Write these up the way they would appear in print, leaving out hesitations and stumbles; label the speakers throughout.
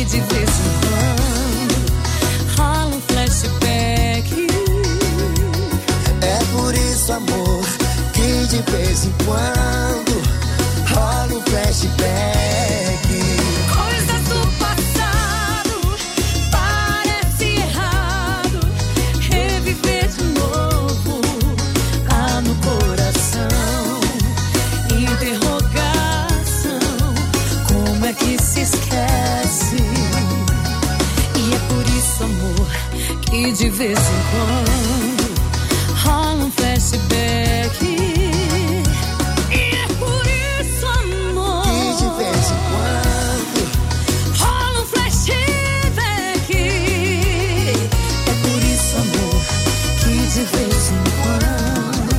Speaker 1: de vez em quando rola um flashback.
Speaker 2: É por isso, amor, que de vez em quando rola um flashback.
Speaker 1: Coisas do passado, parece errado reviver de novo lá no coração. Interrogação, como é que se esquece? E é por isso, amor, que de vez em quando rola um flashback. E é por isso, amor,
Speaker 2: Que de vez em quando
Speaker 1: rola um flashback. É por isso, amor, que de vez em quando.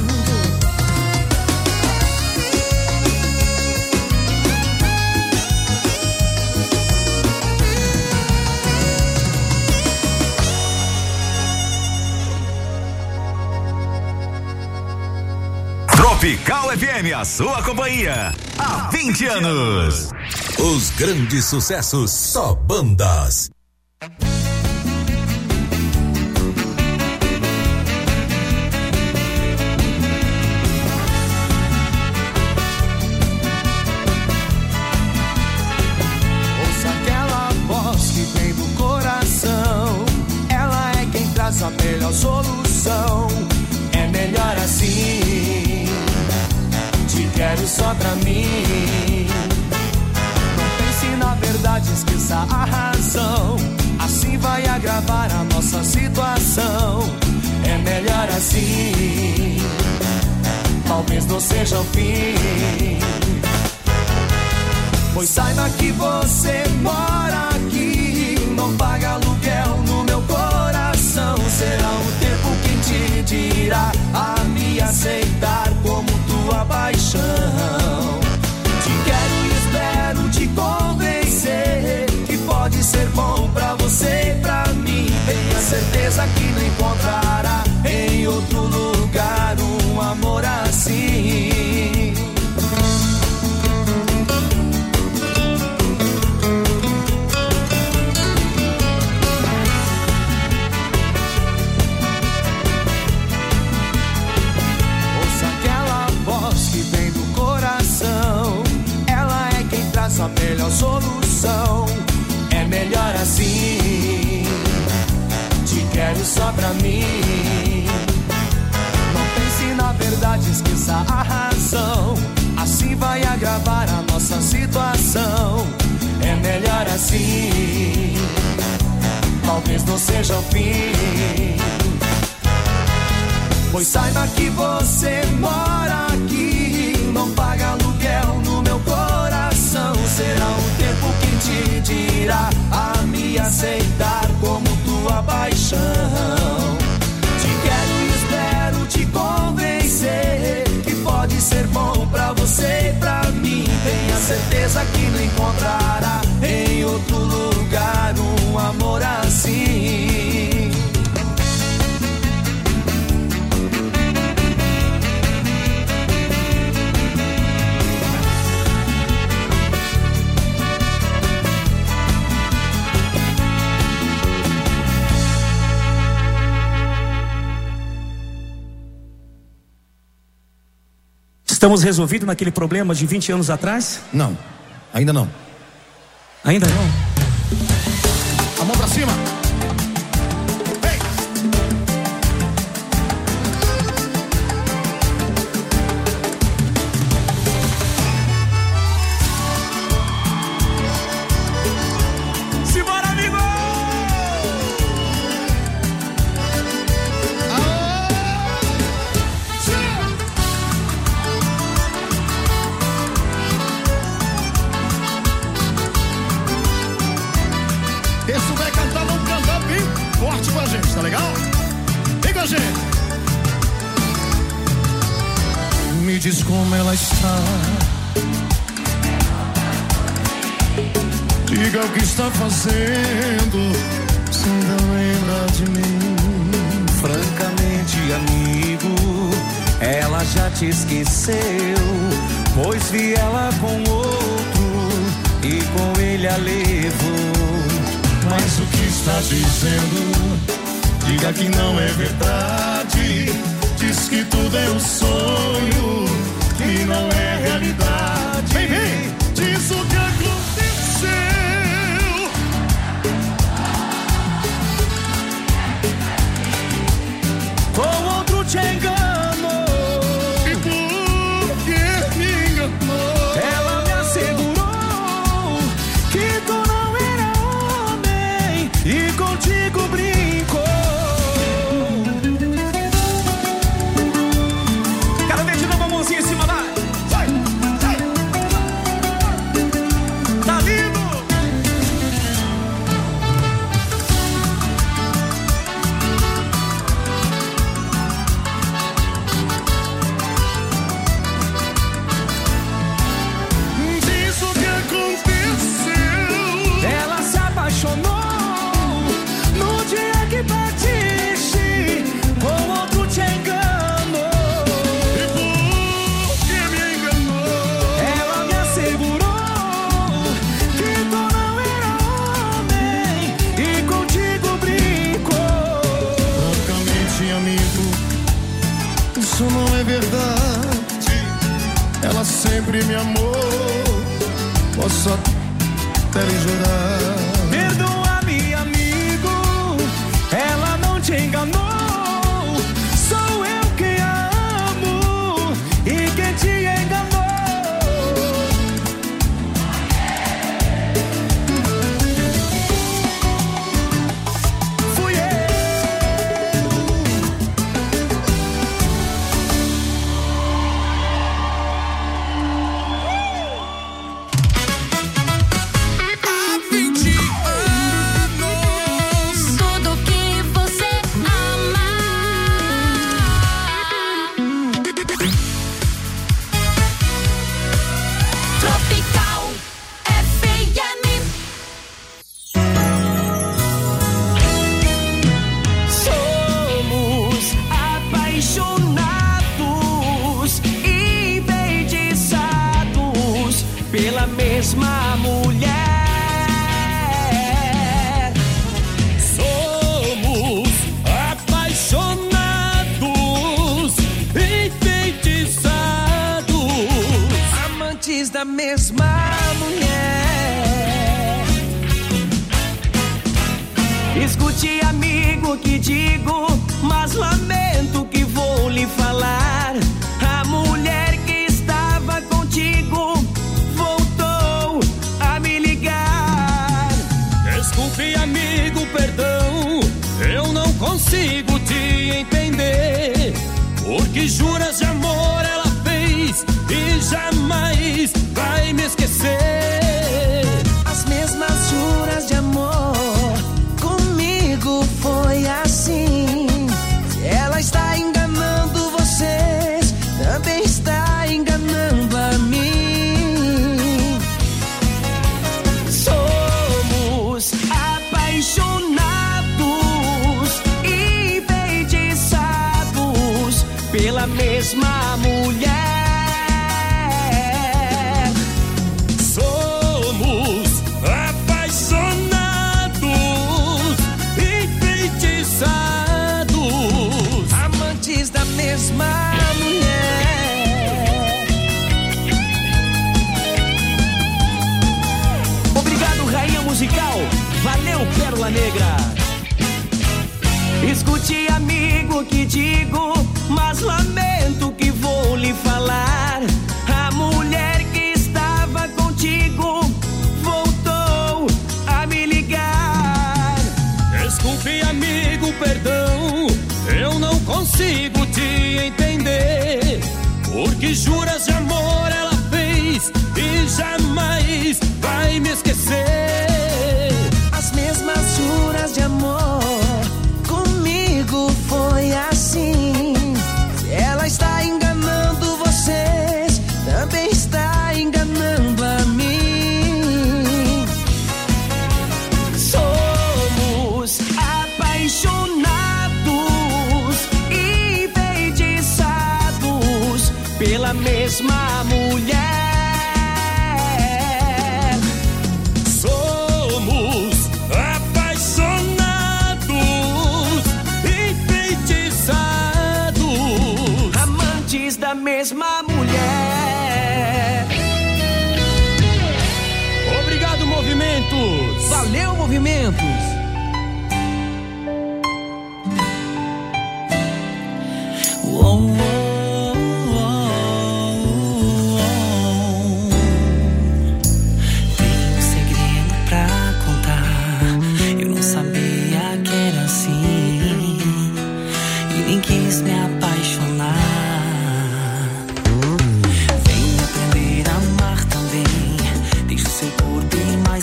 Speaker 3: Tropical FM, a sua companhia há 20 anos.
Speaker 4: Os grandes sucessos, só bandas.
Speaker 5: Ouça aquela voz que vem do coração. Ela é quem traz a melhor solução. É melhor assim. Te quero só pra mim. Não pense na verdade, esqueça a razão. Assim vai agravar a nossa situação. É melhor assim. Talvez não seja o fim. Pois saiba que você mora aqui. Não paga aluguel no meu coração. Será o tempo quem te dirá a me aceitar como tua paixão. Te quero e espero te convencer que pode ser bom pra você e pra mim. Tenha certeza que não encontrará em outro lugar um amor assim. A melhor solução é melhor assim. Te quero só pra mim. Não pense na verdade, esqueça a razão. Assim vai agravar a nossa situação. É melhor assim. Talvez não seja o fim. Pois saiba que você mora aqui. Não paga aluguel no meu coração. Será o tempo que te dirá a me aceitar como tua paixão. Te quero e espero te convencer que pode ser bom pra você e pra mim. Tenha certeza que não encontrará em outro lugar um amor assim.
Speaker 6: Estamos resolvidos naquele problema de 20 anos atrás?
Speaker 7: Não, ainda não.
Speaker 6: Ainda não?
Speaker 7: A mão pra cima. Ei!
Speaker 5: Simbora, amigo!
Speaker 7: Esse vai cantar, vamos cantar bem forte com a gente, tá legal? Vem com a gente. Me diz como ela está. Diga o que está fazendo. Se ainda lembra de mim.
Speaker 8: Francamente, amigo, ela já te esqueceu. Pois vi ela com outro e com ele a levou.
Speaker 7: está dizendo? Diga que não é verdade. Diz que tudo é um sonho, que não é realidade. Vem, vem, diz o que aconteceu.
Speaker 5: Com outro te enganou.
Speaker 7: E por que me enganou?
Speaker 5: Ela me assegurou que tu não era homem e contigo brincou.
Speaker 6: Quero ver de novo a mãozinha em cima, vai.
Speaker 7: Vai, vai.
Speaker 6: Tá lindo.
Speaker 7: Diz o que aconteceu.
Speaker 5: Ela se apaixonou no dia que partiste, com outro te enganou.
Speaker 7: E por que me enganou?
Speaker 5: Ela me assegurou que tu não era homem e contigo brincou.
Speaker 7: Francamente, amigo, isso não é verdade. Ela sempre me amou. Posso até lhe jurar.
Speaker 5: Perdoa-me, amigo, ela não te enganou. Sou eu quem a amo e quem te enganou. Fui eu.
Speaker 1: Tudo que você ama. Tropical FM.
Speaker 5: Somos apaixonados, enfeitiçados pela mesma mulher. Somos apaixonados, enfeitiçados, amantes da mesma mulher. Escute, amigo, que digo, mas lamento que vou lhe falar. A mulher que estava contigo voltou a me ligar. Desculpe, amigo, perdão, eu não consigo te entender. Porque juras de amor ela fez e jamais vai me esquecer. As mesmas juras de amor comigo foi assim. Se ela está enganando vocês, também está enganando a mim. Somos apaixonados, enfeitiçados pela mesma mulher. Somos apaixonados, enfeitiçados, amantes da mesma mulher. Obrigado, Rainha Musical. Valeu, Pérola Negra. Escute, amigo, que digo, mas lamento que vou lhe falar. A mulher que estava contigo voltou a me ligar. Desculpe, amigo, perdão, eu não consigo te entender. Porque juras de amor ela fez e jamais vai me esquecer. As mesmas juras de amor comigo foi assim. Se ela está enganando vocês, também está enganando a mim. Somos apaixonados, enfeitiçados pela mesma mulher.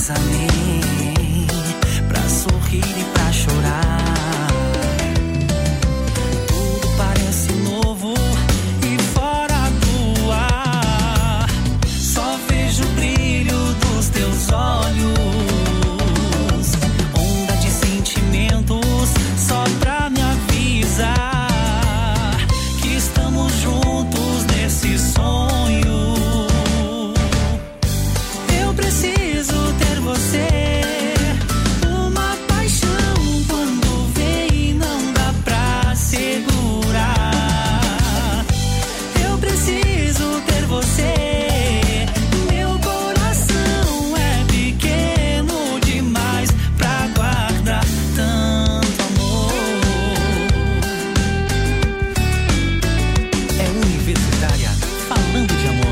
Speaker 8: mais além, pra sorrir e pra chorar. Tudo parece novo e fora do ar. Só vejo o brilho dos teus olhos, onda de sentimentos só pra me avisar que estamos juntos nesse sonho. Eu preciso ter você, uma paixão quando vem não dá pra segurar. Eu preciso ter você, meu coração é pequeno demais pra guardar tanto amor. É Universitária falando de amor.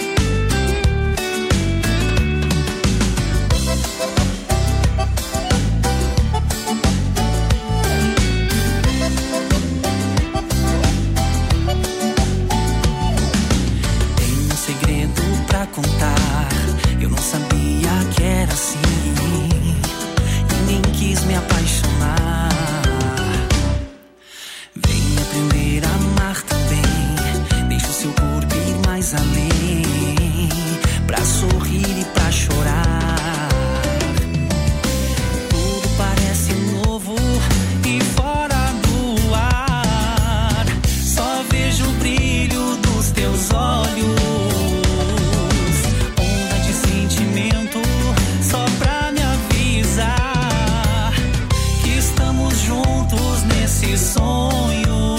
Speaker 8: Tem um segredo pra contar, eu não sabia que era assim e nem quis me apaixonar. Vem aprender a amar também, deixa o seu corpo ir mais além, pra sorrir e pra chorar. Tudo parece novo e fora do ar. Só vejo o brilho dos teus olhos, onda de sentimento só pra me avisar que estamos juntos nesse sonho.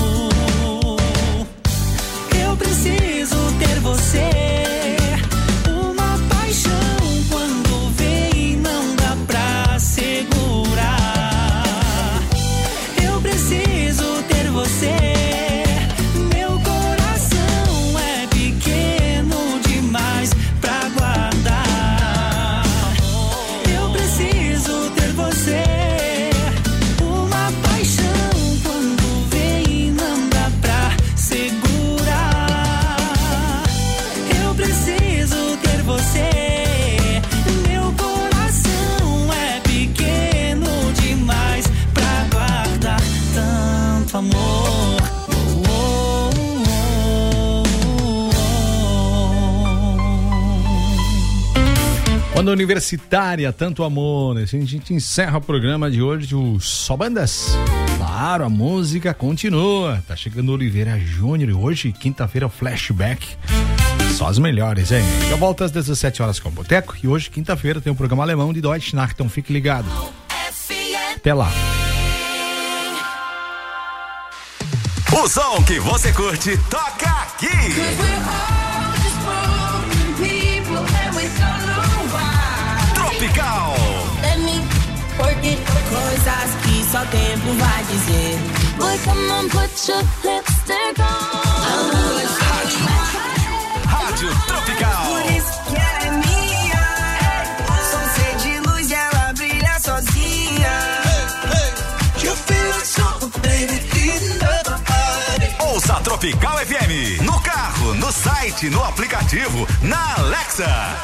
Speaker 8: Eu preciso ter você, uma paixão quando vem não dá pra segurar. Eu preciso ter você, meu coração é pequeno demais pra guardar. Eu preciso ter você, uma paixão quando vem não dá pra segurar. Eu preciso ter você, meu coração é pequeno demais pra guardar tanto amor.
Speaker 9: Onda Universitária, tanto amor. Assim a gente encerra o programa de hoje, o Só Bandas. Claro, a música continua. Tá chegando Oliveira Júnior e hoje, quinta-feira, Flashback. Só as melhores, hein? Eu volto às 17 horas com o Boteco e hoje, quinta-feira, tem um programa alemão de Deutsche Nacht, então fique ligado. Até lá.
Speaker 3: O som que você curte, toca aqui. Tropical.
Speaker 10: Coisas que só tempo vai dizer. Boy, come on, put your lipstick on.
Speaker 3: Rádio Tropical.
Speaker 10: Por isso que ela é minha. Sou ser de luz e ela brilha sozinha. You feel like summer, baby, heating up my body.
Speaker 3: Ouça a Tropical FM no carro, no site, no aplicativo, na Alexa.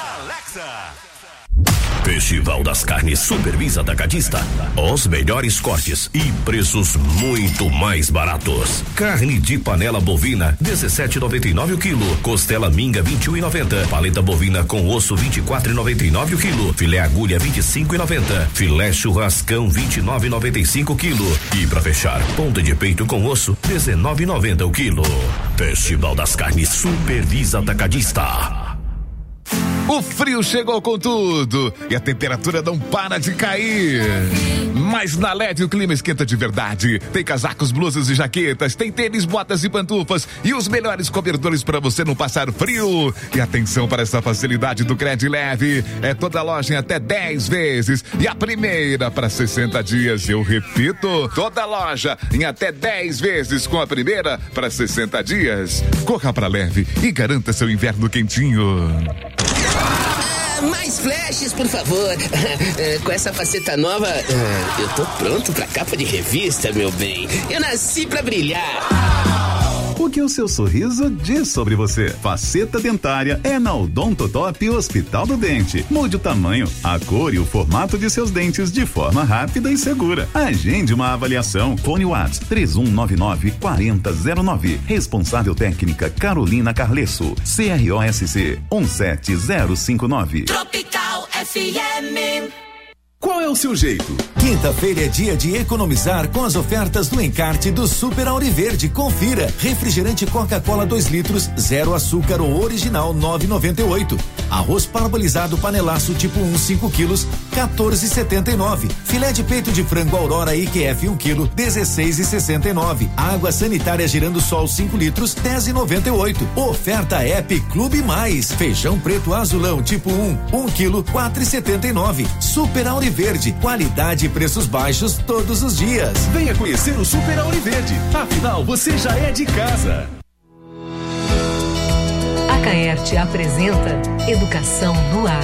Speaker 4: Festival das Carnes Supervisa Atacadista. Os melhores cortes e preços muito mais baratos. Carne de panela bovina 17,99 o quilo. Costela minga 21,90. Paleta bovina com osso 24,99 o quilo. Filé agulha 25,90. Filé churrascão 29,95 o quilo. E pra fechar, ponta de peito com osso 19,90 o quilo. Festival das Carnes Supervisa Atacadista.
Speaker 11: O frio chegou com tudo e a temperatura não para de cair. Mas na LED o clima esquenta de verdade. Tem casacos, blusas e jaquetas, tem tênis, botas e pantufas e os melhores cobertores para você não passar frio. E atenção para essa facilidade do Cred Leve. É toda loja em até 10 vezes e a primeira para 60 dias. Eu repito, toda loja em até 10 vezes com a primeira para 60 dias. Corra para Leve e garanta seu inverno quentinho.
Speaker 12: Mais flashes, por favor. Com essa faceta nova, eu tô pronto pra capa de revista, meu bem. Eu nasci pra brilhar.
Speaker 13: O que o seu sorriso diz sobre você? Faceta dentária é na Odontotop Hospital do Dente. Mude o tamanho, a cor e o formato de seus dentes de forma rápida e segura. Agende uma avaliação. Fone WhatsApp 3199-4009. Responsável técnica Carolina Carlesso. CROSC 17059.
Speaker 10: Tropical FM.
Speaker 13: Qual é o seu jeito? Quinta-feira é dia de economizar com as ofertas do encarte do Super Auriverde. Confira. Refrigerante Coca-Cola 2 litros, 0 açúcar ou original 9,98. Arroz parbolizado panelaço tipo 1, 5 quilos, 14,79. Filé de peito de frango Aurora IQF 1 quilo, 16,69. Água sanitária Girando Sol 5 litros, 10,98. Oferta App Clube Mais. Feijão preto azulão tipo 1 quilo, 4,79. Super Auriverde. Qualidade e preços baixos todos os dias. Venha conhecer o Super Auriverde. Afinal, você já é de casa.
Speaker 14: A Caerte apresenta Educação no Ar.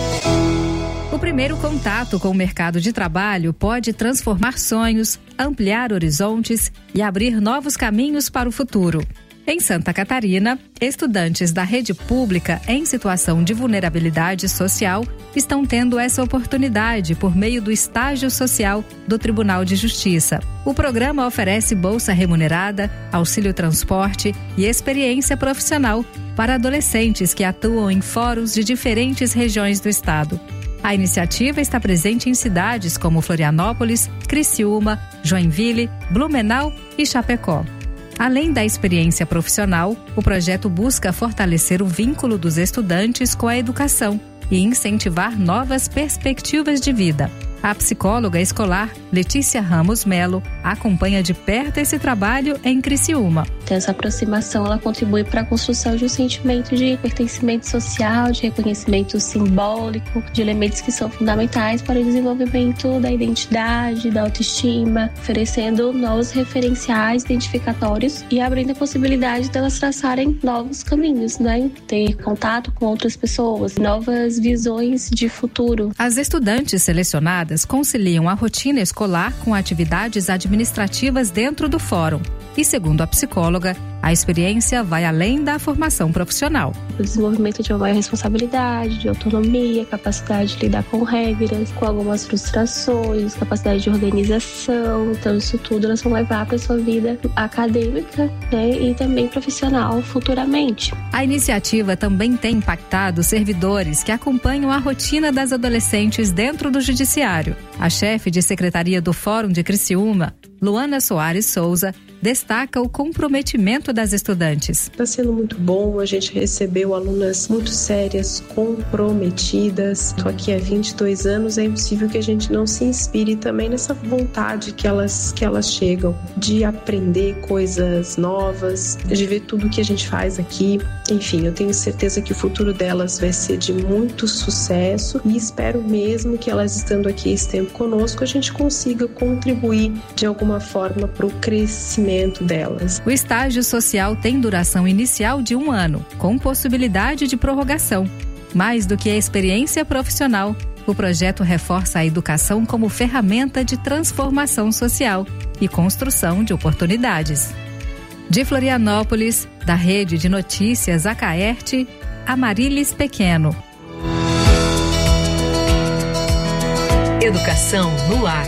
Speaker 15: O primeiro contato com o mercado de trabalho pode transformar sonhos, ampliar horizontes e abrir novos caminhos para o futuro. Em Santa Catarina, estudantes da rede pública em situação de vulnerabilidade social estão tendo essa oportunidade por meio do estágio social do Tribunal de Justiça. O programa oferece bolsa remunerada, auxílio transporte e experiência profissional para adolescentes que atuam em fóruns de diferentes regiões do estado. A iniciativa está presente em cidades como Florianópolis, Criciúma, Joinville, Blumenau e Chapecó. Além da experiência profissional, o projeto busca fortalecer o vínculo dos estudantes com a educação e incentivar novas perspectivas de vida. A psicóloga escolar Letícia Ramos Melo acompanha de perto esse trabalho em Criciúma.
Speaker 16: Então, essa aproximação ela contribui para a construção de um sentimento de pertencimento social, de reconhecimento simbólico, de elementos que são fundamentais para o desenvolvimento da identidade, da autoestima, oferecendo novos referenciais identificatórios e abrindo a possibilidade delas traçarem novos caminhos, né? Ter contato com outras pessoas, novas visões de futuro.
Speaker 15: As estudantes selecionadas conciliam a rotina escolar com atividades administrativas dentro do fórum. E, segundo a psicóloga, a experiência vai além da formação profissional.
Speaker 16: O desenvolvimento de uma maior responsabilidade, de autonomia, capacidade de lidar com regras, com algumas frustrações, capacidade de organização. Então, isso tudo elas vão levar para a sua vida acadêmica, né, e também profissional futuramente.
Speaker 15: A iniciativa também tem impactado servidores que acompanham a rotina das adolescentes dentro do judiciário. A chefe de secretaria do Fórum de Criciúma, Luana Soares Souza, destaca o comprometimento das estudantes.
Speaker 17: Está sendo muito bom, a gente recebeu alunas muito sérias, comprometidas. Estou aqui há 22 anos, é impossível que a gente não se inspire também nessa vontade que elas chegam de aprender coisas novas, de ver tudo que a gente faz aqui. Enfim, eu tenho certeza que o futuro delas vai ser de muito sucesso e espero mesmo que elas estando aqui esse tempo conosco, a gente consiga contribuir de alguma forma para o crescimento delas.
Speaker 15: O estágio social tem duração inicial de 1 ano, com possibilidade de prorrogação. Mais do que a experiência profissional, o projeto reforça a educação como ferramenta de transformação social e construção de oportunidades. De Florianópolis, da Rede de Notícias Acaerte, Amarilis Pequeno.
Speaker 14: Educação no Ar.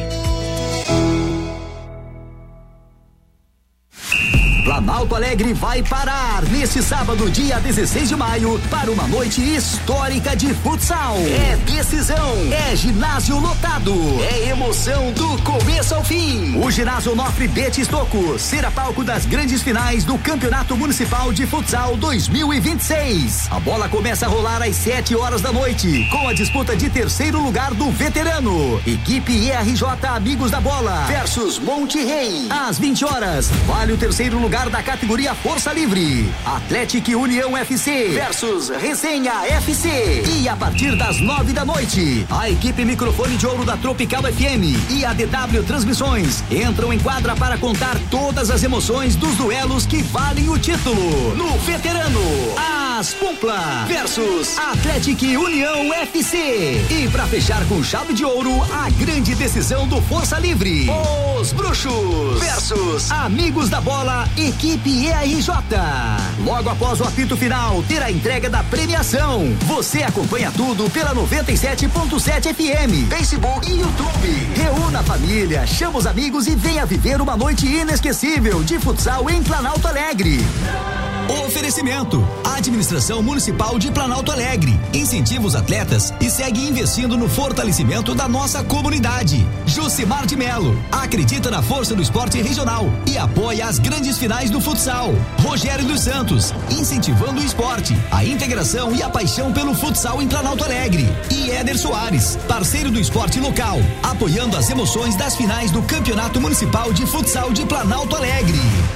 Speaker 18: Planalto Alegre vai parar neste sábado, dia 16 de maio, para uma noite histórica de futsal. É decisão, é ginásio lotado, é emoção do começo ao fim. O ginásio Nofre Betis Toco será palco das grandes finais do Campeonato Municipal de Futsal 2026. A bola começa a rolar às 7 horas da noite, com a disputa de terceiro lugar do veterano. Equipe IRJ Amigos da Bola versus Monte Rei. Às 20 horas, vale o terceiro lugar da categoria Força Livre. Atlético União FC versus Resenha FC. E a partir das 9 da noite, a equipe Microfone de Ouro da Tropical FM e a DW Transmissões entram em quadra para contar todas as emoções dos duelos que valem o título. No veterano, Nas Pumpla versus Atlético União FC. E pra fechar com chave de ouro, a grande decisão do Força Livre. Os Bruxos versus Amigos da Bola, equipe ERJ. Logo após o apito final, terá a entrega da premiação. Você acompanha tudo pela 97.7 FM, Facebook e YouTube. Reúna a família, chama os amigos e venha viver uma noite inesquecível de futsal em Planalto Alegre. Oferecimento: Administração Municipal de Planalto Alegre. Incentiva os atletas e segue investindo no fortalecimento da nossa comunidade. Jucimar de Melo acredita na força do esporte regional e apoia as grandes finais do futsal. Rogério dos Santos, incentivando o esporte, a integração e a paixão pelo futsal em Planalto Alegre. E Éder Soares, parceiro do esporte local, apoiando as emoções das finais do Campeonato Municipal de Futsal de Planalto Alegre.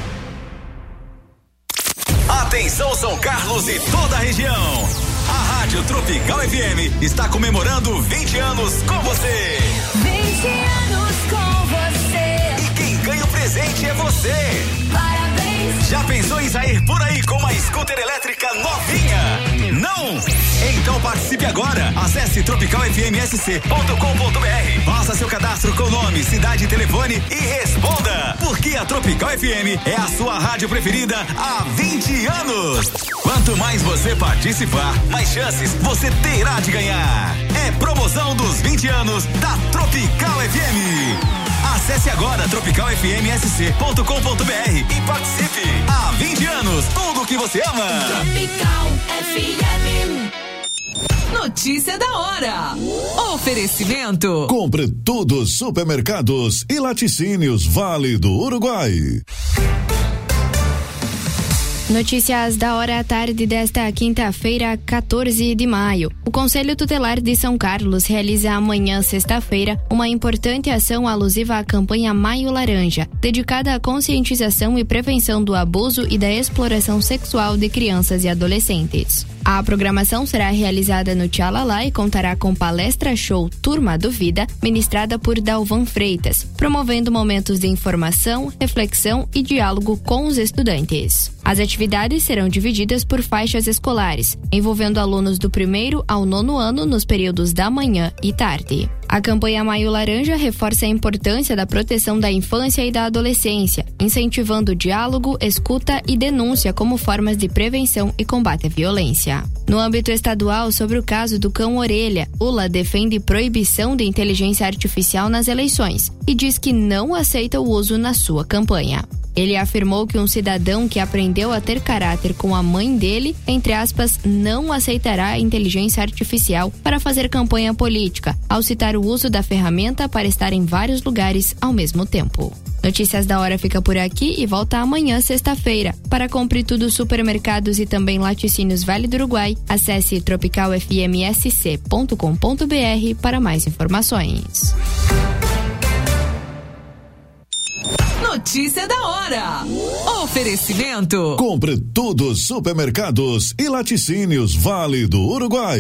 Speaker 3: Atenção São Carlos e toda a região. A Rádio Tropical FM está comemorando 20 anos com você.
Speaker 1: 20 anos com você.
Speaker 3: E quem ganha o presente é você.
Speaker 1: Parabéns.
Speaker 3: Já pensou em sair por aí com uma scooter elétrica novinha? Não? Então participe agora. Acesse tropicalfmsc.com.br. Faça seu cadastro com nome, cidade e telefone e responda. Porque a Tropical FM é a sua rádio preferida há 20 anos. Quanto mais você participar, mais chances você terá de ganhar. É promoção dos 20 anos da Tropical FM. Acesse agora tropicalfmsc.com.br e participe. Há 20 anos, tudo o que você ama.
Speaker 1: Tropical FM.
Speaker 19: Notícia da hora. Oferecimento.
Speaker 7: Compre tudo supermercados e laticínios Vale do Uruguai.
Speaker 20: Notícias da hora à tarde desta quinta-feira, 14 de maio. O Conselho Tutelar de São Carlos realiza amanhã, sexta-feira, uma importante ação alusiva à campanha Maio Laranja, dedicada à conscientização e prevenção do abuso e da exploração sexual de crianças e adolescentes. A programação será realizada no Tchalalá e contará com palestra-show Turma do Vida, ministrada por Dalvan Freitas, promovendo momentos de informação, reflexão e diálogo com os estudantes. As atividades serão divididas por faixas escolares, envolvendo alunos do 1º ao 9º ano nos períodos da manhã e tarde. A campanha Maio Laranja reforça a importância da proteção da infância e da adolescência, incentivando diálogo, escuta e denúncia como formas de prevenção e combate à violência. No âmbito estadual, sobre o caso do cão orelha, Lula defende proibição de inteligência artificial nas eleições e diz que não aceita o uso na sua campanha. Ele afirmou que um cidadão que aprendeu a ter caráter com a mãe dele, entre aspas, não aceitará a inteligência artificial para fazer campanha política, ao citar o uso da ferramenta para estar em vários lugares ao mesmo tempo. Notícias da hora fica por aqui e volta amanhã, sexta-feira. Para compre tudo supermercados e também laticínios Vale do Uruguai, acesse tropicalfmsc.com.br para mais informações.
Speaker 19: Notícia da hora. Oferecimento.
Speaker 7: Compre tudo supermercados e laticínios Vale do Uruguai.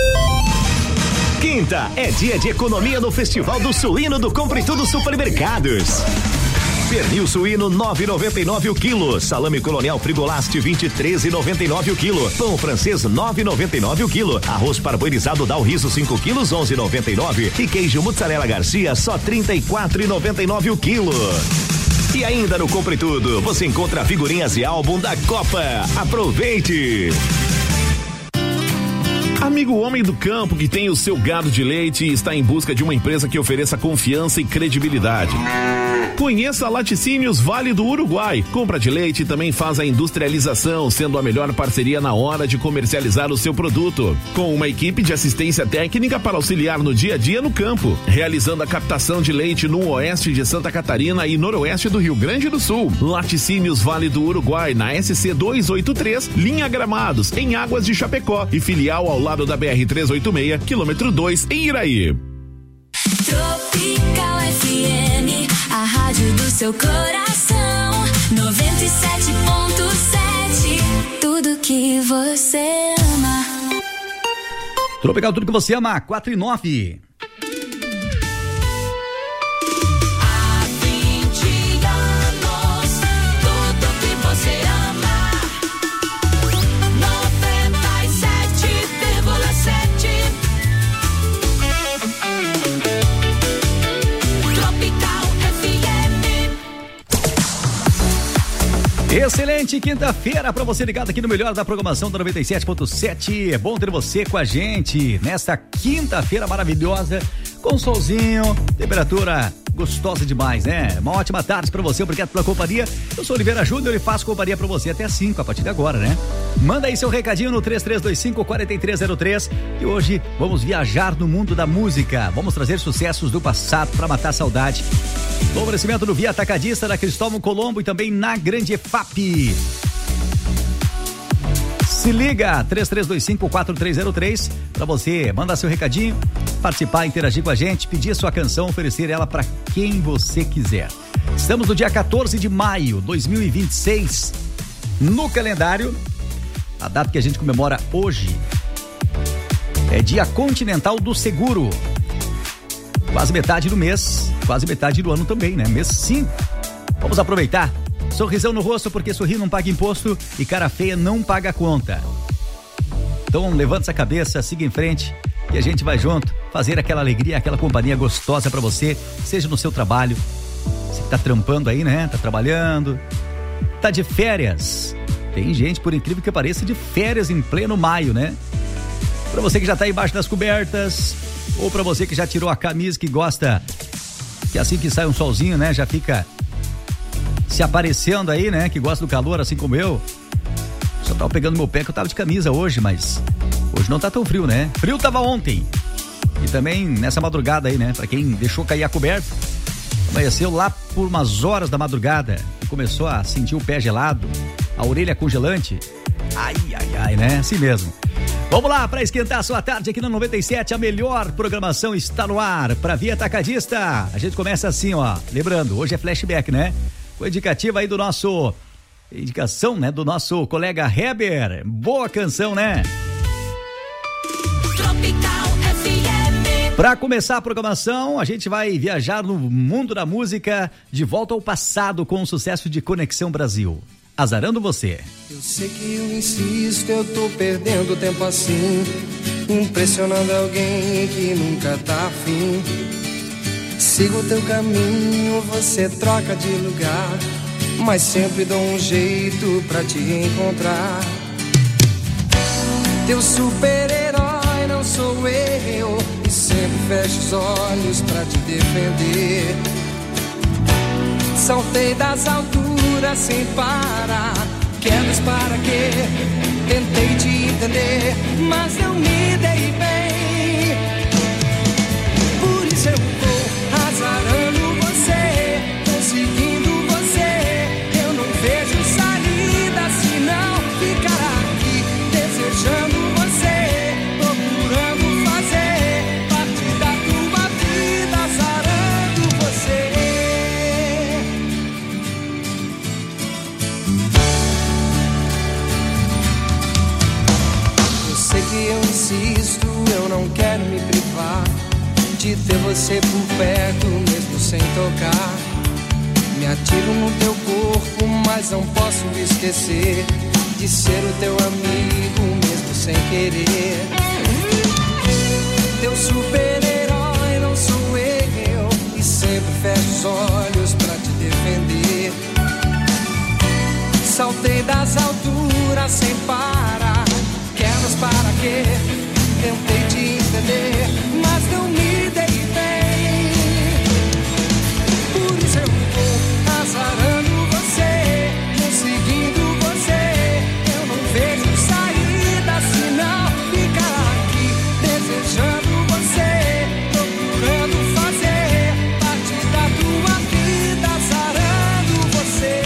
Speaker 18: Quinta é dia de economia no Festival do Suíno do Compre Tudo Supermercados. Pernil suíno 9,99 o quilo, salame colonial Frigolast 23,99 o quilo, pão francês 9,99 o quilo, arroz parboilizado Dal Riso 5 quilos 11,99 e queijo mozzarella Garcia só 34,99 o quilo. E ainda no Compre Tudo, você encontra figurinhas e álbum da Copa. Aproveite!
Speaker 21: Amigo homem do campo que tem o seu gado de leite e está em busca de uma empresa que ofereça confiança e credibilidade. Conheça a Laticínios Vale do Uruguai. Compra de leite e também faz a industrialização, sendo a melhor parceria na hora de comercializar o seu produto. Com uma equipe de assistência técnica para auxiliar no dia a dia no campo, realizando a captação de leite no oeste de Santa Catarina e noroeste do Rio Grande do Sul. Laticínios Vale do Uruguai, na SC 283, linha Gramados, em Águas de Chapecó e filial ao lado da BR 386, quilômetro 2, em Iraí.
Speaker 1: Tropical FM, a rádio do seu coração, 97.7, tudo que você ama.
Speaker 22: Tropical, tudo que você ama, 4:09.
Speaker 1: Tudo que você ama, 97.7.
Speaker 22: Excelente quinta-feira para você ligado aqui no melhor da programação da 97.7. É bom ter você com a gente nesta quinta-feira maravilhosa, com solzinho, temperatura gostosa demais, né? Uma ótima tarde para você, obrigado pela companhia. Eu sou Oliveira Júnior e faço companhia para você até 5, a partir de agora, né? Manda aí seu recadinho no 3325-4303 e hoje vamos viajar no mundo da música. Vamos trazer sucessos do passado para matar a saudade. No oferecimento do Via Atacadista, da Cristóvão Colombo e também na Grande EFAP. Se liga, 3325-4303 para você mandar seu recadinho, participar, interagir com a gente, pedir a sua canção, oferecer ela para quem você quiser. Estamos no dia 14 de maio de 2026. No calendário, a data que a gente comemora hoje é Dia Continental do Seguro. Quase metade do mês, quase metade do ano também, né? Mês 5. Vamos aproveitar. Sorrisão no rosto, porque sorrir não paga imposto e cara feia não paga conta. Então levanta essa cabeça, siga em frente e a gente vai junto fazer aquela alegria, aquela companhia gostosa pra você, seja no seu trabalho. Você que tá trampando aí, né? Tá trabalhando, tá de férias. Tem gente, por incrível que pareça, de férias em pleno maio, né? Pra você que já tá embaixo das cobertas, ou pra você que já tirou a camisa, que gosta que assim que sai um solzinho, né, já fica se aparecendo aí, né, que gosta do calor assim como eu. Só tava pegando meu pé que eu tava de camisa hoje, mas hoje não tá tão frio, né? Frio tava ontem. E também nessa madrugada aí, né, pra quem deixou cair a coberta, amanheceu lá por umas horas da madrugada e começou a sentir o pé gelado, a orelha congelante. Ai, ai, ai, né? Assim mesmo. Vamos lá, para esquentar a sua tarde aqui na 97, a melhor programação está no ar para Via Atacadista. A gente começa assim, ó, lembrando, hoje é flashback, né? Com a indicativa aí do nosso, indicação, né, do nosso colega Heber. Boa canção, né?
Speaker 1: Tropical FM.
Speaker 22: Para começar a programação, a gente vai viajar no mundo da música, de volta ao passado com o sucesso de Conexão Brasil. Azarando você.
Speaker 5: Eu sei que eu insisto, eu tô perdendo tempo assim, impressionando alguém que nunca tá afim. Sigo o teu caminho, você troca de lugar, mas sempre dou um jeito pra te encontrar. Teu super-herói não sou eu, e sempre fecho os olhos pra te defender. Saltei das alturas sem parar, quedas para quê? Tentei te entender, mas não me dei bem. Por isso eu vou azarando você, conseguindo você. Eu não vejo saída se não ficar aqui, desejando você, procurando fazer parte da tua vida, azarando você. Sei que eu insisto, eu não quero me privar de ter você por perto, mesmo sem tocar. Me atiro no teu corpo, mas não posso esquecer de ser o teu amigo, mesmo sem querer. Teu super-herói não sou eu, e sempre fecho os olhos pra te defender. Saltei das alturas sem parar, quedas para quê? Tentei te entender, mas não me dei bem. Por isso eu vou azarando você, conseguindo você. Eu não vejo saída se não ficar aqui, desejando você, procurando fazer parte da tua vida, azarando você.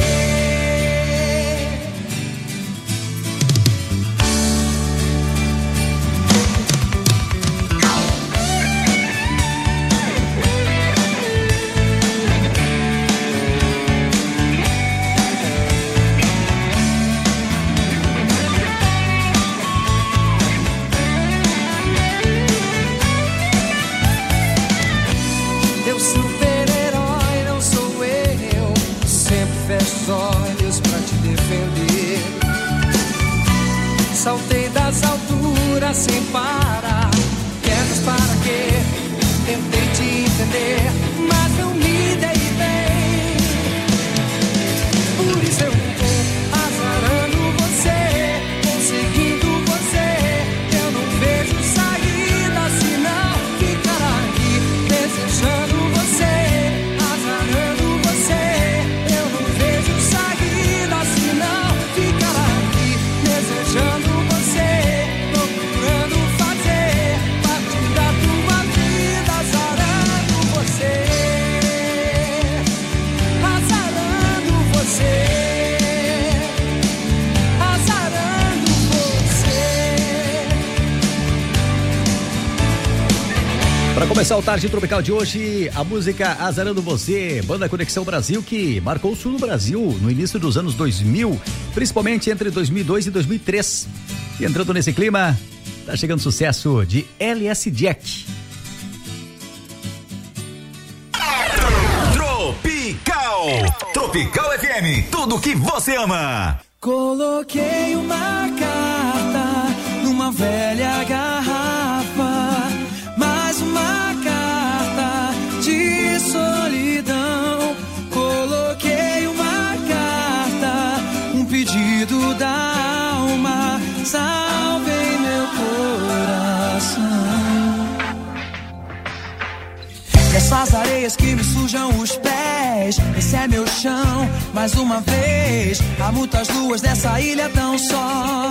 Speaker 5: Teu super-herói não sou eu, sempre fecho os olhos pra te defender. Saltei das alturas sem parar, quedas para quê? Tentei te entender, mas não me dei bem. Por isso eu vou
Speaker 22: Para começar o Tarde Tropical de hoje, a música Azarando Você, banda Conexão Brasil, que marcou o sul do Brasil no início dos anos 2000, principalmente entre 2002 e 2003. E entrando nesse clima, tá chegando sucesso de LS Jack.
Speaker 3: Tropical FM, tudo que você ama.
Speaker 5: Coloquei uma carta numa velha garrafa, mais uma carta de solidão. Coloquei uma carta, um pedido da alma, salvei meu coração. Essas areias que me sujam os pés, esse é meu chão, mais uma vez. Há muitas luas nessa ilha tão só.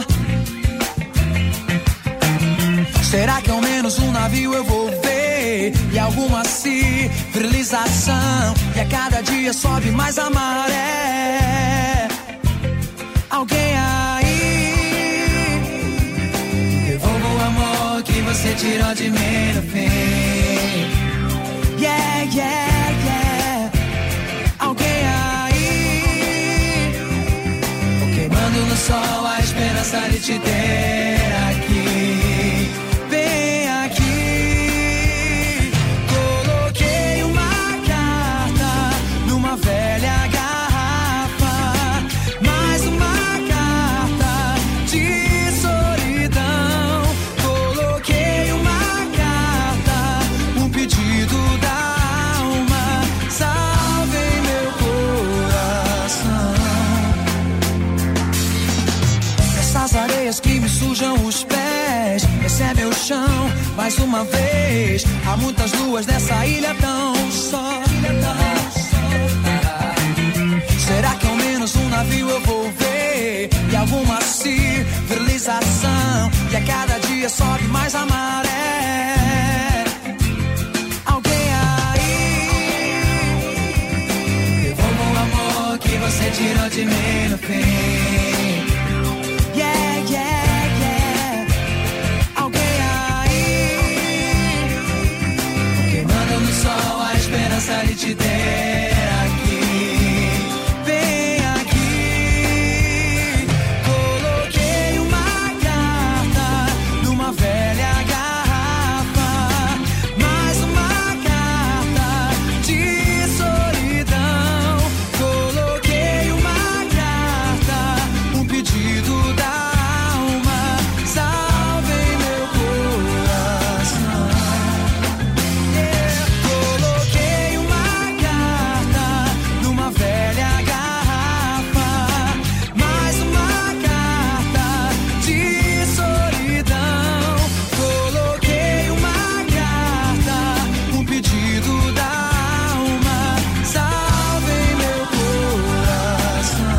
Speaker 5: Será que ao menos um navio eu vou ver? E alguma civilização? E a cada dia sobe mais a maré. Alguém aí devolva o amor que você tirou de mim no fim. Yeah, yeah, yeah. Alguém aí queimando no sol a esperança de te ter aqui. Vem aqui. Coloquei uma carta numa velha garrafa, mais uma carta de solidão. Coloquei uma carta, um pedido da areias que me sujam os pés, esse é meu chão, mais uma vez. Há muitas luas nessa ilha tão só. Será que ao menos um navio eu vou ver? E alguma civilização? E a cada dia sobe mais a maré. Alguém aí devolva o amor que você tirou de mim no fim. Yeah, yeah, yeah. Alguém aí queimando no sol a esperança de te ter aqui. Vem aqui. Coloquei uma carta numa velha garrafa, mais uma carta de solidão. Coloquei uma carta, um pedido da alma, salvei meu coração. Yeah. Coloquei uma carta numa velha garrafa, mais uma carta de solidão. Coloquei uma carta, um pedido da alma, salvei meu coração.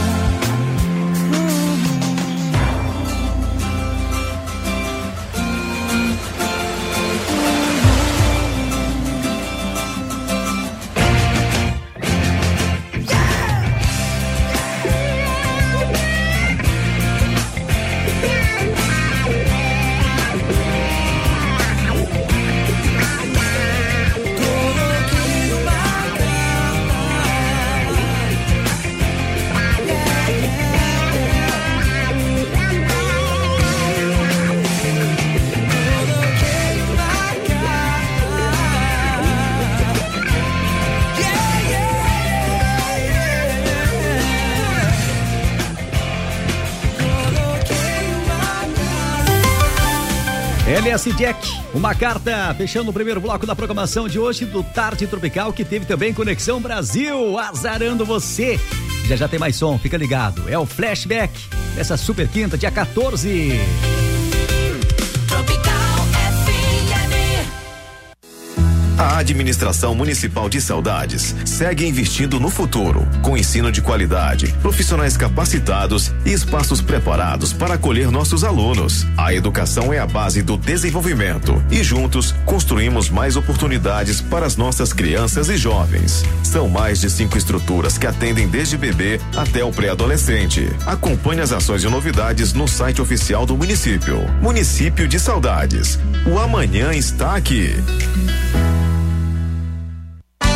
Speaker 22: LS Jack, uma carta, fechando o primeiro bloco da programação de hoje do Tarde Tropical, que teve também Conexão Brasil, azarando você. Já já tem mais som, fica ligado. É o Flashback, essa super quinta, dia 14.
Speaker 2: A Administração Municipal de Saudades segue investindo no futuro, com ensino de qualidade, profissionais capacitados e espaços preparados para acolher nossos alunos. A educação é a base do desenvolvimento e juntos construímos mais oportunidades para as nossas crianças e jovens. São mais de 5 estruturas que atendem desde bebê até o pré-adolescente. Acompanhe as ações e novidades no site oficial do município. Município de Saudades. O amanhã está aqui.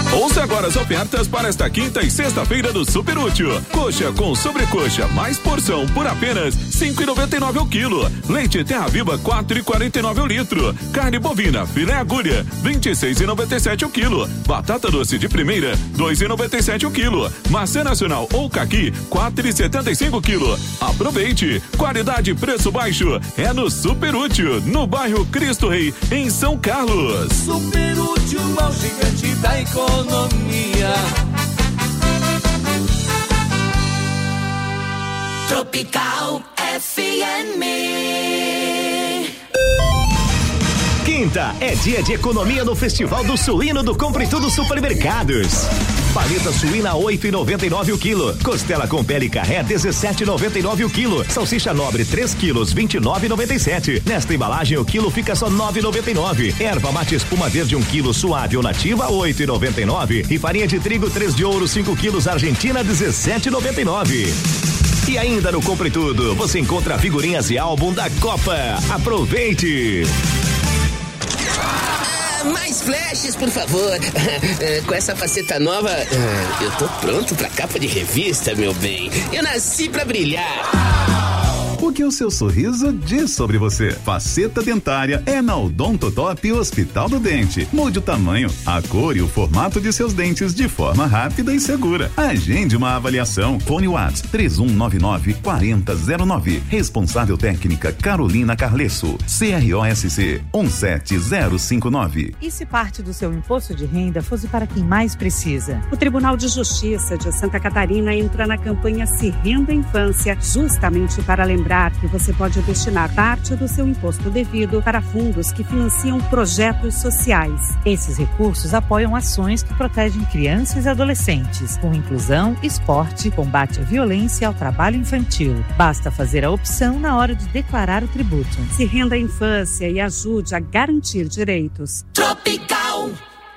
Speaker 6: Ouça agora as ofertas para esta quinta e sexta-feira do Super Útil. Coxa com sobrecoxa mais porção por apenas R$5,99 o quilo. Leite Terra Viva 4,49 o litro. Carne bovina filé agulha R$26,97 o quilo. Batata doce de primeira R$2,97 o quilo. Maçã nacional ou caqui R$4,75 o quilo. Aproveite, qualidade e preço baixo é no Super Útil, no bairro Cristo Rei, em São Carlos.
Speaker 5: Super Útil, o gigante da economia.
Speaker 10: Tropical FM.
Speaker 8: Quinta é dia de economia no Festival do Suíno do Compre Tudo Supermercados. Paleta suína 8,99 o quilo. Costela com pele carré 17,99 o quilo. Salsicha nobre 3 quilos 29,97. Nesta embalagem o quilo fica só 9,99. Erva mate espuma verde 1 quilo suave ou nativa 8,99. E farinha de trigo 3 de ouro 5 quilos Argentina 17,99. E ainda no Compre Tudo você encontra figurinhas e álbum da Copa. Aproveite!
Speaker 12: Mais flashes, por favor. Com essa faceta nova, eu tô pronto pra capa de revista, meu bem. Eu nasci pra brilhar.
Speaker 23: O que o seu sorriso diz sobre você? Faceta dentária é na Odontotop Hospital do Dente. Mude o tamanho, a cor e o formato de seus dentes de forma rápida e segura. Agende uma avaliação. Fone WhatsApp 3199-4009. Responsável técnica Carolina Carlesso. CROSC 17059.
Speaker 24: E se parte do seu imposto de renda fosse para quem mais precisa? O Tribunal de Justiça de Santa Catarina entra na campanha Se Renda Infância, justamente para lembrar que você pode destinar parte do seu imposto devido para fundos que financiam projetos sociais. Esses recursos apoiam ações que protegem crianças e adolescentes, com inclusão, esporte, combate à violência e ao trabalho infantil. Basta fazer a opção na hora de declarar o tributo. Se renda à infância e ajude a garantir direitos.
Speaker 10: Tropical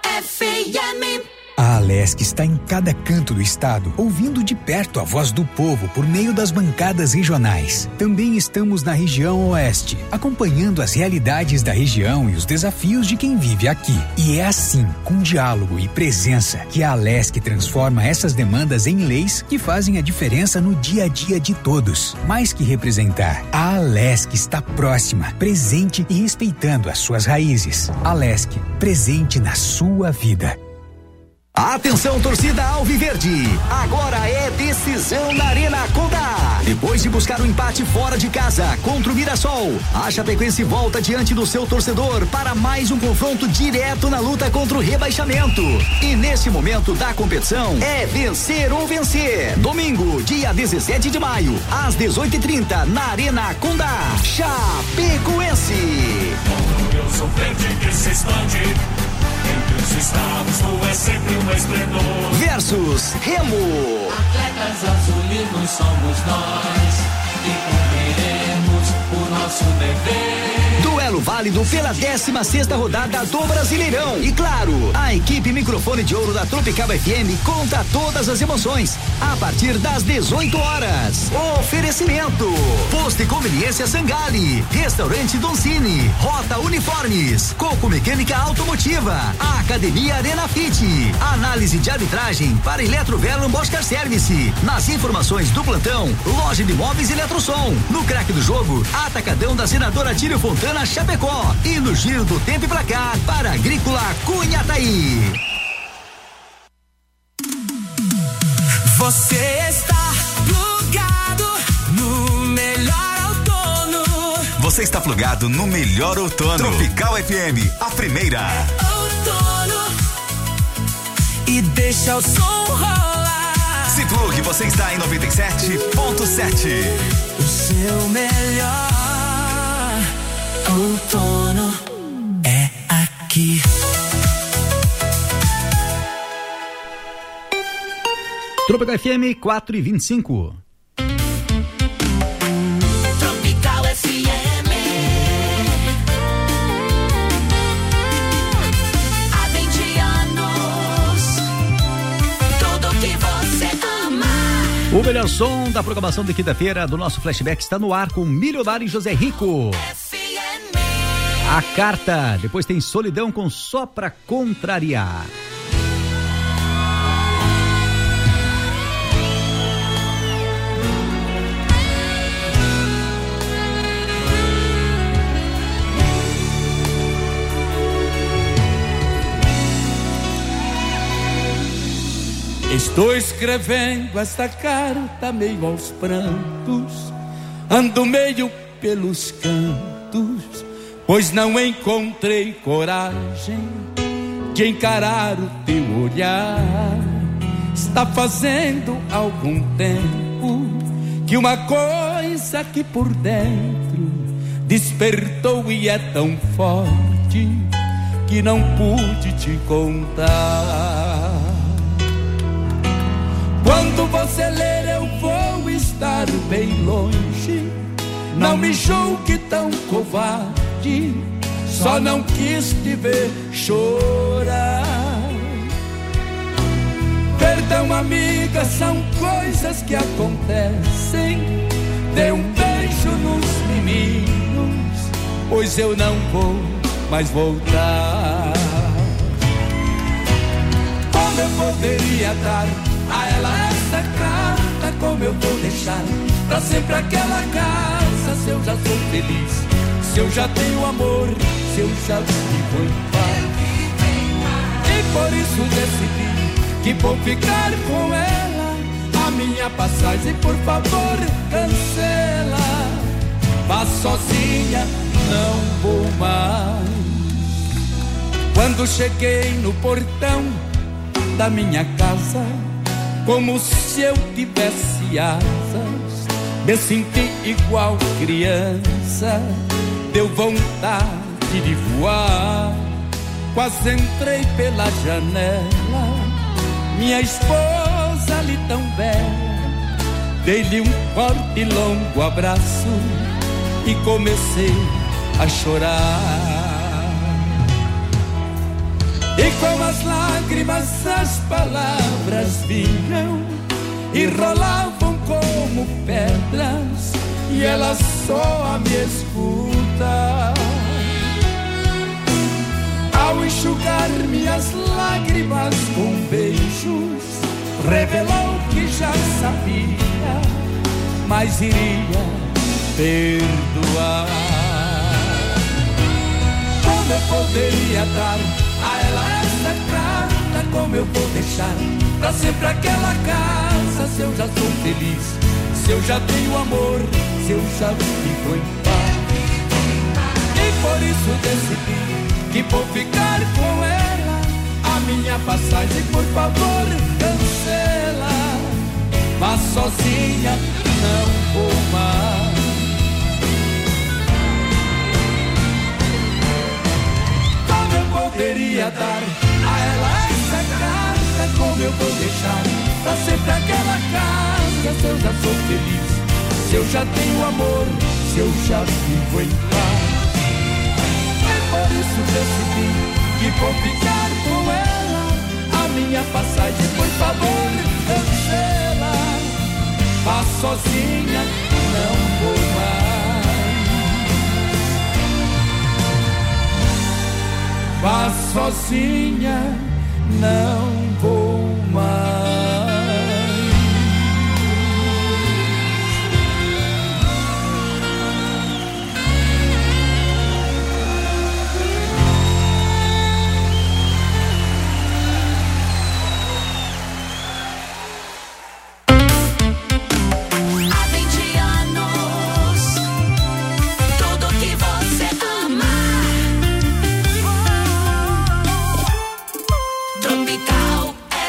Speaker 10: FM.
Speaker 25: A Alesc está em cada canto do estado, ouvindo de perto a voz do povo por meio das bancadas regionais. Também estamos na região oeste, acompanhando as realidades da região e os desafios de quem vive aqui. E é assim, com diálogo e presença, que a Alesc transforma essas demandas em leis que fazem a diferença no dia a dia de todos. Mais que representar, a Alesc está próxima, presente e respeitando as suas raízes. Alesc, presente na sua vida.
Speaker 18: Atenção, torcida Alviverde, agora é decisão na Arena Condá. Depois de buscar o empate fora de casa contra o Mirassol, a Chapecoense volta diante do seu torcedor para mais um confronto direto na luta contra o rebaixamento. E nesse momento da competição é vencer ou vencer. Domingo, dia 17 de maio, às 18h30, na Arena Condá. Chapecoense.
Speaker 5: Eu sou frente que se expande. Entre os estados, tu é sempre um esplendor.
Speaker 18: Versus Remo.
Speaker 5: Atletas azulinos somos nós e cumpriremos o nosso dever.
Speaker 18: Duelo válido pela 16ª rodada do Brasileirão. E claro, a equipe Microfone de Ouro da Tropical FM conta todas as emoções a partir das 18 horas. Oferecimento: Posto e Conveniência Sangali, Restaurante Doncini, Rota Uniformes, Coco Mecânica Automotiva, Academia Arena Fit, análise de arbitragem para Eletrovelam Boscar Service. Nas informações do plantão, Loja de Imóveis Eletrosom. No craque do jogo, Atacadão da Senadora Tílio Fontana Chapecó. E no giro do tempo e placar para Agrícola Cunhataí.
Speaker 10: Você está plugado no melhor outono.
Speaker 3: Você está plugado no melhor outono. Tropical FM, a primeira.
Speaker 10: Outono. E deixa o som rolar.
Speaker 3: Se plugue, você está em 97.7.
Speaker 10: O seu melhor outono é aqui.
Speaker 22: Tropical FM 4h25.
Speaker 10: Tropical FM. Há 20 anos. Tudo que você ama.
Speaker 22: O melhor som da programação de quinta-feira do nosso flashback está no ar com Milionário e José Rico. A carta, depois tem Solidão com Só Pra Contrariar.
Speaker 4: Estou escrevendo esta carta meio aos prantos, ando meio pelos cantos, pois não encontrei coragem de encarar o teu olhar. Está fazendo algum tempo que uma coisa aqui por dentro despertou e é tão forte que não pude te contar. Quando você ler eu vou estar bem longe, não me julgue tão covarde, só não quis te ver chorar. Perdão, amiga, são coisas que acontecem. Dê um beijo nos meninos, pois eu não vou mais voltar. Como eu poderia dar a ela essa carta? Como eu vou deixar pra sempre aquela casa? Se eu já sou feliz, se eu já tenho amor, se eu já vivo em paz. E por isso decidi que vou ficar com ela. A minha passagem, por favor, cancela. Vá sozinha, não vou mais. Quando cheguei no portão da minha casa, como se eu tivesse asas, me senti igual criança, deu vontade de voar. Quase entrei pela janela, minha esposa ali tão bela, dei-lhe um forte e longo abraço e comecei a chorar. E com as lágrimas as palavras vinham e rolavam como pedras, e ela só me escuta. Ao enxugar minhas lágrimas com beijos, revelou que já sabia, mas iria perdoar. Como eu poderia dar a ela essa carta? Como eu vou deixar pra sempre aquela casa? Se eu já sou feliz, se eu já tenho amor, se eu já vivo em paz. E por isso decidi que vou ficar com ela. A minha passagem, por favor, cancela. Vá sozinha, não vou mais. Como eu poderia dar a ela essa carta? Como eu vou deixar pra sempre aquela casa? Se eu já sou feliz, se eu já tenho amor, se eu já vivo em paz. Por isso decidi que vou ficar com ela. A minha passagem, por favor, cancela. Vá sozinha, não vou mais. Vá sozinha, não vou mais.
Speaker 10: Tropical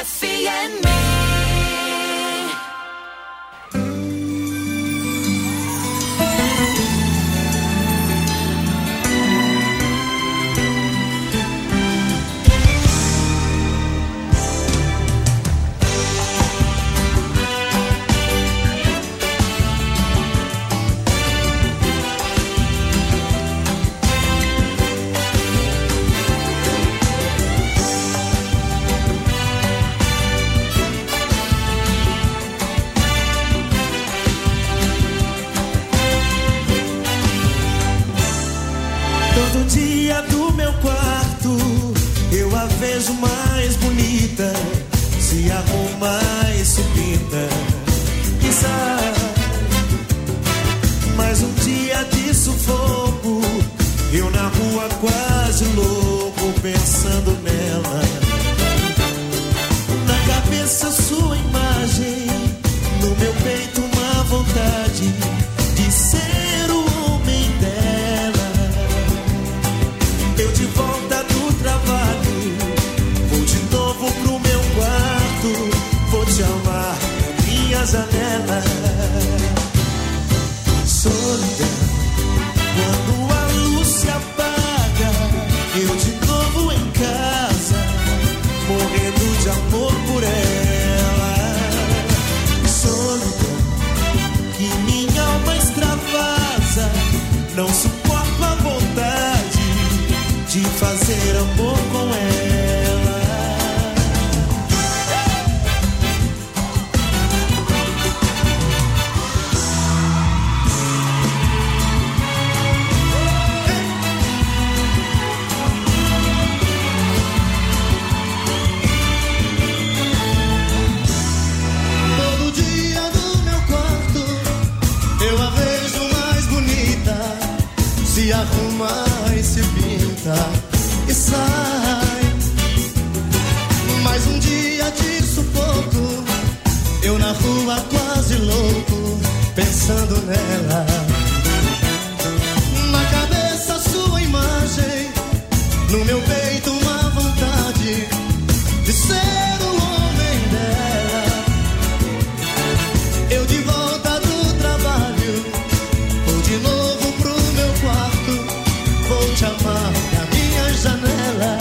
Speaker 7: rua quase louco, pensando nela. Na cabeça sua imagem, no meu peito uma vontade de ser o homem dela. Eu de volta do trabalho, vou de novo pro meu quarto, vou te amar na minha janela.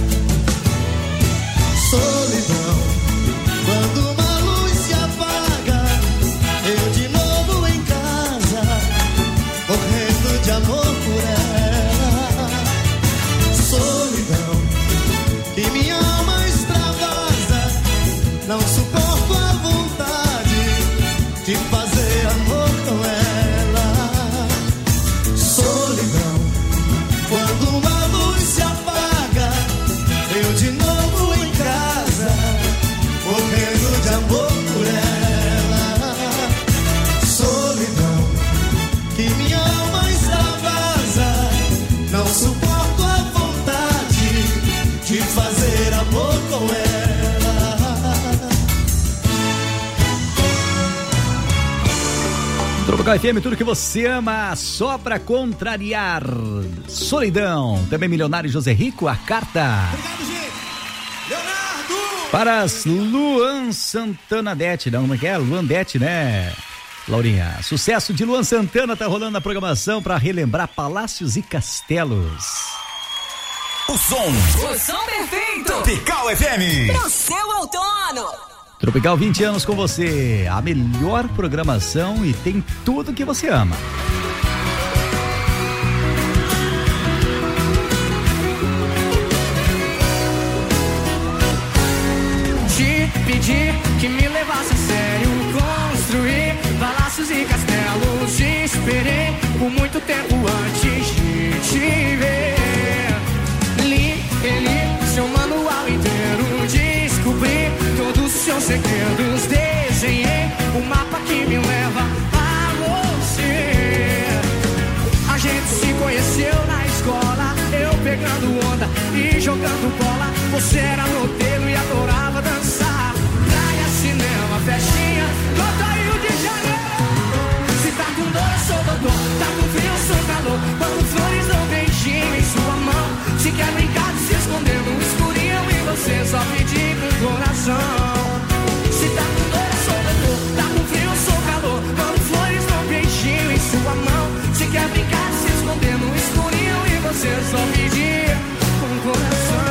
Speaker 7: Solidão, quando uma luz se apaga, eu de novo em casa, morrendo de amor por ela. Solidão, que minha alma extravasa, não suporto a vontade de fazer amor com ela. Solidão, quando uma luz se apaga, eu de novo em casa, morrendo de amor por ela. Solidão, que minha alma extravasa, não suporto a vontade de fazer amor com ela.
Speaker 22: Tropical FM, tudo que você ama, só pra contrariar. Solidão, também Milionário José Rico, a carta.
Speaker 7: Obrigado, gente. Leonardo!
Speaker 22: Para as Luan Santanadete, não, como é que é? Luandete, né, Laurinha? Sucesso de Luan Santana tá rolando na programação para relembrar Palácios e Castelos.
Speaker 3: O som
Speaker 19: perfeito.
Speaker 3: Tropical FM.
Speaker 19: Pro seu outono.
Speaker 22: Tropical 20 anos com você, a melhor programação e tem tudo que você ama.
Speaker 5: Te pedi que me levasse a sério, construir palácios e castelos. Te esperei por muito tempo antes de te ver. Li seu manual inteiro, descobri todos os seus segredos. Desenhei um mapa que me leva a você. A gente se conheceu na escola, eu pegando onda e jogando bola. Você era modelo e adorava dançar. Praia, cinema, festinha, todo Rio de Janeiro. Se tá com dor, eu sou doutor. Tá com frio, eu sou calor. Quando flores dão beijinho em sua mão. Se quer brincar de se esconder no escurinho e você só pedir com o coração. Se tá com dor, eu sou doutor. Tá com frio, eu sou calor. Quando flores dão beijinho em sua mão. Se quer brincar de se esconder no escurinho e você só pedir com o coração.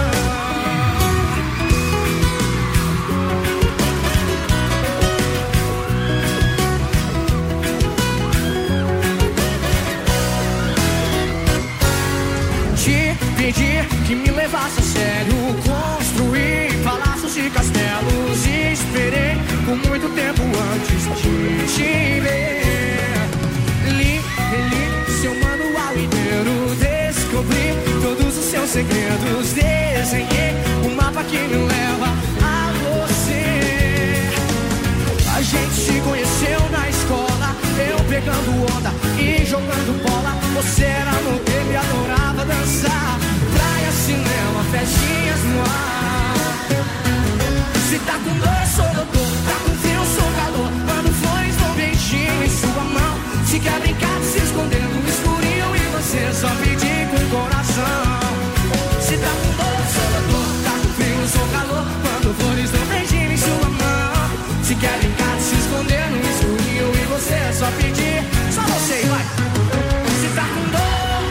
Speaker 5: Pedi que me levasse a sério, construir palácios e castelos. E esperei por muito tempo antes de te ver. Li seu manual inteiro, descobri todos os seus segredos. Desenhei um mapa que me leva a você. A gente se conheceu na escola, eu pegando onda e jogando bola. Você era modelo e adorava dançar. Praia, cinema, festinhas no ar. Se tá com dor, eu sou doutor. Tá com frio, eu sou calor. Quando flores dão beijinho em sua mão. Se quer brincar de se esconder no escurinho e você só pedir com o coração. Se tá com dor, eu sou doutor. Tá com frio, eu sou calor. Quando flores dão beijinho em sua mão. Se quer brincar de se esconder no escurinho e você só pedir. Só você, vai. Se tá com dor.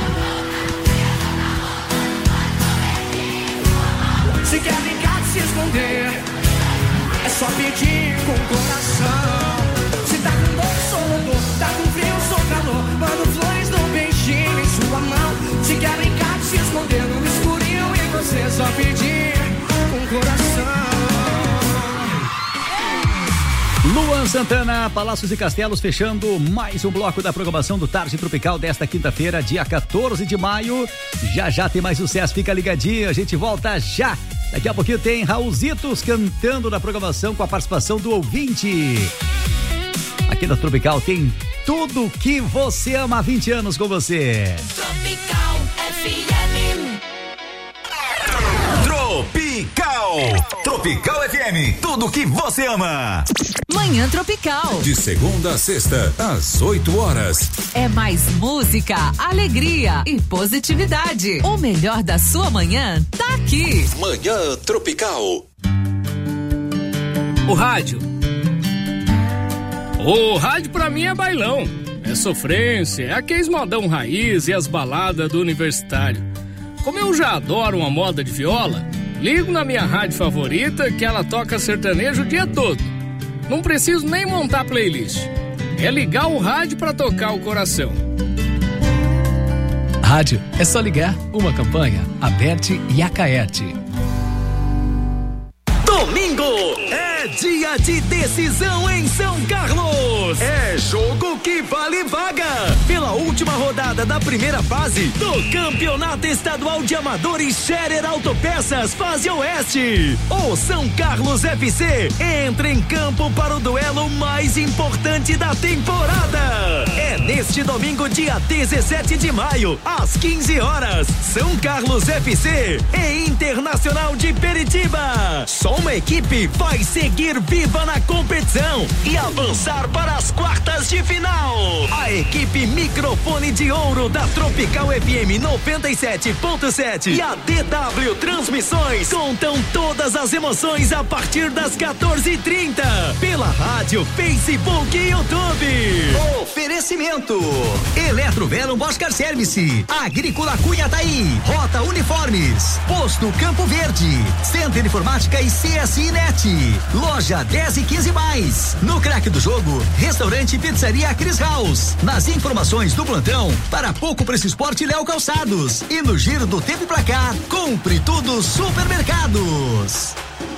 Speaker 5: Se quer brincar de se esconder, é só pedir com o coração. Se tá com dor, sou doutor. Tá com frio, sou calor. Mando flores, dou beijinho em sua mão. Se quer brincar de se esconder no escurinho e você só pedir com o coração.
Speaker 22: Luan Santana, Palácios e Castelos, fechando mais um bloco da programação do Tarde Tropical desta quinta-feira, dia 14 de maio. Já tem mais sucesso, fica ligadinho, a gente volta já. Daqui a pouquinho tem Raulzitos cantando na programação com a participação do ouvinte. Aqui na Tropical tem tudo que você ama há 20 anos com você.
Speaker 3: Tropical FM. Tropical Tropical FM, tudo que você ama.
Speaker 9: Manhã Tropical.
Speaker 11: De segunda a sexta, às 8 horas.
Speaker 9: É mais música, alegria e positividade. O melhor da sua manhã tá aqui.
Speaker 11: Manhã Tropical.
Speaker 13: O rádio. O rádio pra mim é bailão. É sofrência, é aqueles modão raiz e as baladas do universitário. Como eu já adoro uma moda de viola, ligo na minha rádio favorita que ela toca sertanejo o dia todo. Não preciso nem montar playlist. É ligar o rádio pra tocar o coração.
Speaker 16: Rádio, é só ligar. Uma campanha, Aberte e Acaerte.
Speaker 18: Domingo é dia de decisão em São Carlos. É jogo que vale vaga pela última rodada da primeira fase do Campeonato Estadual de Amadores Scherer Autopeças Fase Oeste. O São Carlos FC entra em campo para o duelo mais importante da temporada. É neste domingo, dia 17 de maio, às 15 horas. São Carlos FC e Internacional de Peritiba. Só uma equipe vai seguir viva na competição e avançar para as quartas de final. A equipe Microfone de Ouro da Tropical FM 97.7 e a DW Transmissões contam todas as emoções a partir das 14h30 pela rádio, Facebook e YouTube. Oferecimento: Eletroverum Boscar Service, Agrícola Cunha Taí, Rota Uniformes, Posto Campo Verde, Centro de Informática e CSI Net, Loja 10 e 15 mais. No craque do jogo, Restaurante e Pizzaria Cris House. Nas informações do plantão, para Pouco Preço Esporte Léo Calçados. E no giro do tempo e placar, compre tudo Supermercados.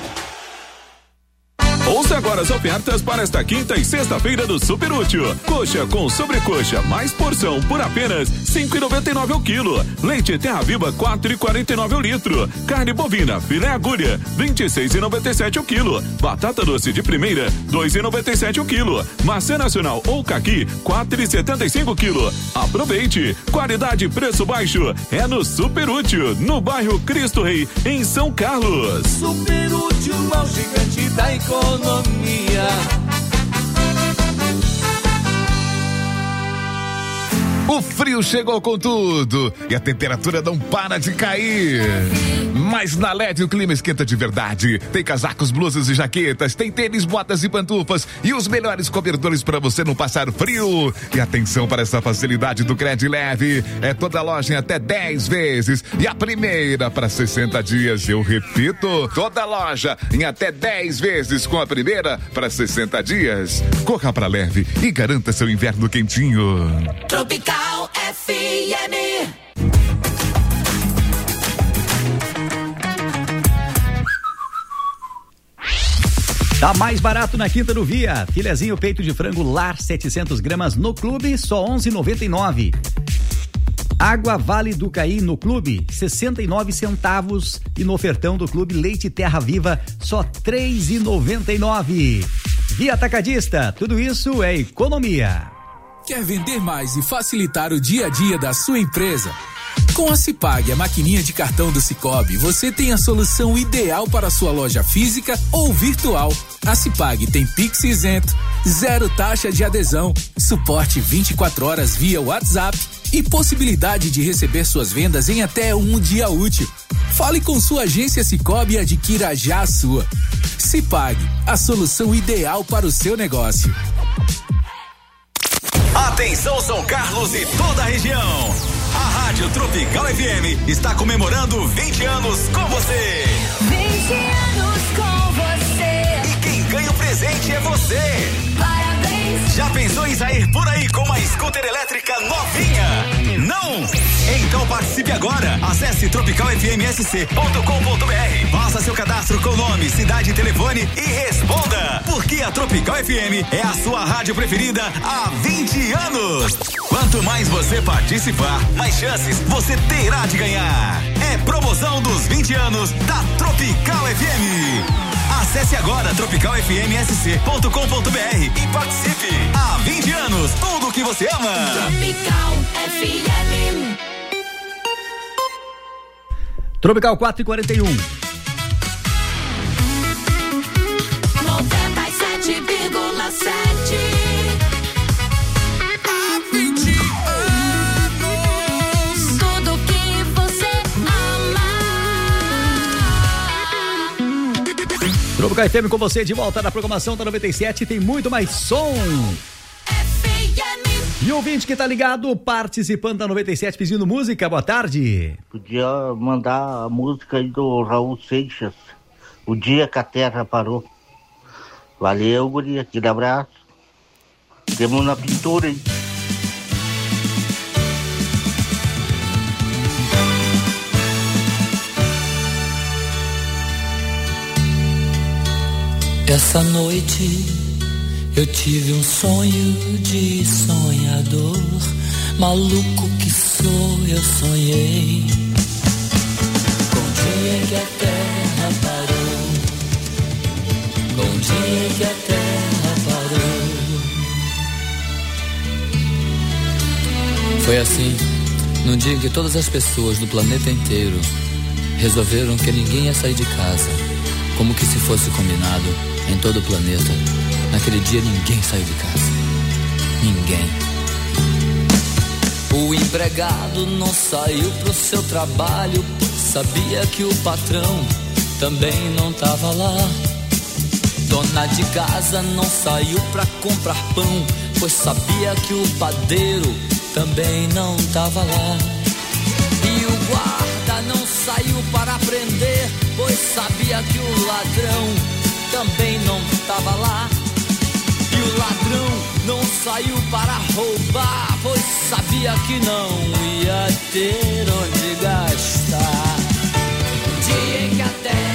Speaker 6: Ouça agora as ofertas para esta quinta e sexta-feira do Super Útil. Coxa com sobrecoxa mais porção por apenas R$5,99 ao quilo. Leite Terra Viva 4,49 ao litro. Carne bovina filé agulha R$26,97 ao quilo. Batata doce de primeira R$2,97 ao quilo. Maçã nacional ou caqui R$4,75 ao quilo. Aproveite, qualidade e preço baixo é no Super Útil, no bairro Cristo Rei, em São Carlos.
Speaker 4: Super Útil, ao gigante da economia.
Speaker 17: O frio chegou com tudo e a temperatura não para de cair. Mas na LED o clima esquenta de verdade. Tem casacos, blusas e jaquetas, tem tênis, botas e pantufas e os melhores cobertores para você não passar frio. E atenção para essa facilidade do Crédito Leve. É toda loja em até 10 vezes e a primeira para 60 dias. Eu repito, toda loja em até 10 vezes com a primeira para 60 dias. Corra para Leve e garanta seu inverno quentinho.
Speaker 9: Tropical FM.
Speaker 22: Tá mais barato na Quinta do Via. Filezinho peito de frango lar 700 gramas no clube, só R$11,99. Água Vale do Caí no clube, 69 centavos. E no ofertão do clube Leite Terra Viva, só R$3,99. Via Atacadista, tudo isso é economia.
Speaker 26: Quer vender mais e facilitar o dia a dia da sua empresa? Com a Cipag, a maquininha de cartão do Cicobi, você tem a solução ideal para a sua loja física ou virtual. A Cipag tem Pix isento, 0 taxa de adesão, suporte 24 horas via WhatsApp e possibilidade de receber suas vendas em até um dia útil. Fale com sua agência Cicobi e adquira já a sua. Cipag, a solução ideal para o seu negócio.
Speaker 3: Atenção São Carlos e toda a região. A Rádio Tropical FM está comemorando 20 anos com você.
Speaker 9: 20 anos com você.
Speaker 3: E quem ganha o presente é você.
Speaker 9: Parabéns.
Speaker 3: Já pensou em sair por aí com uma scooter elétrica novinha? Não? Então participe agora. Acesse tropicalfmsc.com.br. Faça seu cadastro com nome, cidade e telefone e responda. Porque a Tropical FM é a sua rádio preferida há 20 anos. Quanto mais você participar, mais chances você terá de ganhar. É promoção dos 20 anos da Tropical FM. Acesse agora tropicalfmsc.com.br e participe. Há 20 anos, tudo que você ama.
Speaker 9: Tropical FM.
Speaker 22: Tropical 4:41.
Speaker 10: Há 20 anos, tudo que você ama.
Speaker 22: Tropical FM com você de volta na programação da 97. Tem muito mais som. E o ouvinte que tá ligado, participando da 97, pedindo música, boa tarde.
Speaker 1: Podia mandar a música aí do Raul Seixas, O Dia que a Terra Parou. Valeu, guria, aquele abraço. Temos na pintura, hein?
Speaker 2: Essa noite eu tive um sonho de sonhador, maluco que sou, eu sonhei com o dia que a terra parou, com o dia que a terra parou. Foi assim, num dia em que todas as pessoas do planeta inteiro resolveram que ninguém ia sair de casa, como que se fosse combinado em todo o planeta. Naquele dia ninguém saiu de casa. Ninguém. O empregado não saiu pro seu trabalho, sabia que o patrão também não tava lá. Dona de casa não saiu pra comprar pão, pois sabia que o padeiro também não tava lá. E o guarda não saiu para prender, pois sabia que o ladrão também não tava lá. E o ladrão não saiu para roubar, pois sabia que não ia ter onde gastar. O dia em que a terra